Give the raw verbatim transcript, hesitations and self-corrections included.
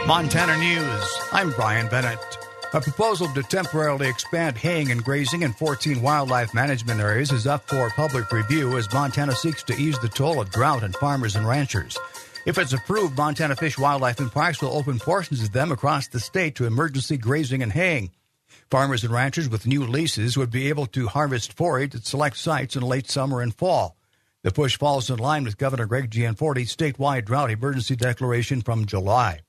Montana News. I'm Brian Bennett. A proposal to temporarily expand haying and grazing in fourteen wildlife management areas is up for public review as Montana seeks to ease the toll of drought on farmers and ranchers. If it's approved, Montana Fish, Wildlife, and Parks will open portions of them across the state to emergency grazing and haying. Farmers and ranchers with new leases would be able to harvest forage at select sites in late summer and fall. The push falls in line with Governor Greg Gianforti's statewide drought emergency declaration from July.